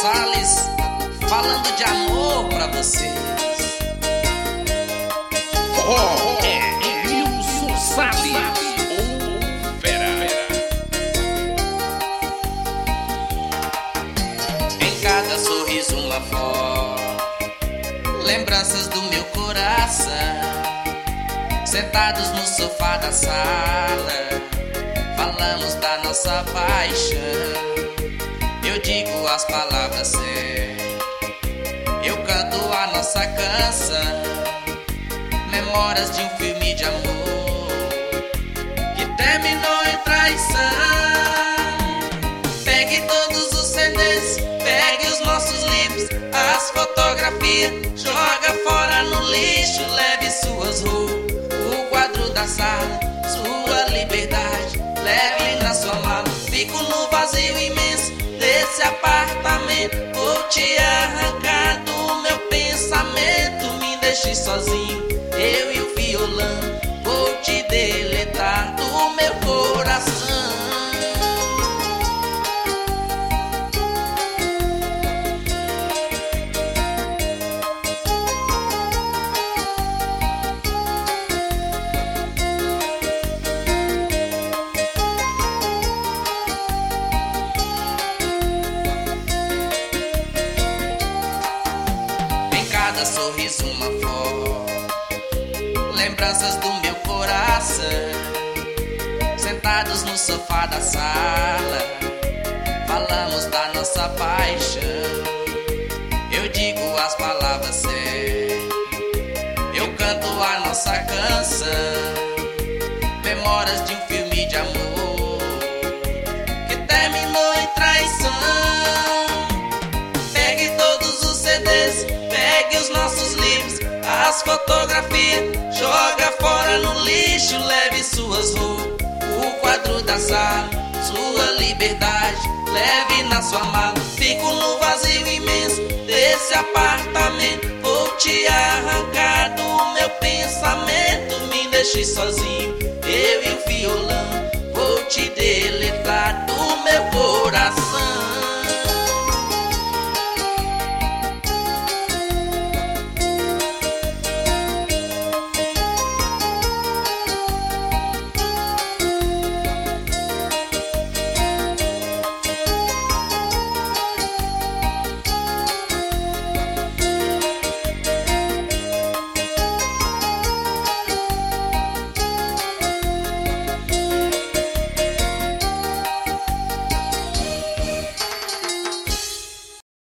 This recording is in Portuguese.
Salles, falando de amor pra vocês. Wilson Salles, o fera. Em cada sorriso uma foto, lembranças do meu coração. Sentados no sofá da sala, falamos da nossa paixão. Eu digo as palavras certas, eu canto a nossa canção. Memórias de um filme de amor que terminou em traição. Pegue todos os CDs, pegue os nossos livros, as fotografias, joga fora no lixo, leve suas roupas, o quadro da sala, sua liberdade, leve na sua mala. Fico no vazio imenso desse apartamento, vou te arrancar do meu pensamento. Me deixe sozinho, eu e o violão, vou te deletar do meu coração. Cada sorriso uma foto, lembranças do meu coração. Sentados no sofá da sala, falamos da nossa paixão. Eu digo as palavras certas, eu canto a nossa canção. Memórias de um filme de amor que terminou em traição. Pegue todos os CDs, pegue os nossos livros, as fotografias, joga fora no lixo, leve suas roupas, o quadro da sala, sua liberdade, leve na sua mala. Fico no vazio imenso desse apartamento, vou te arrancar do meu pensamento. Me deixe sozinho, eu e o violão, vou te deletar do meu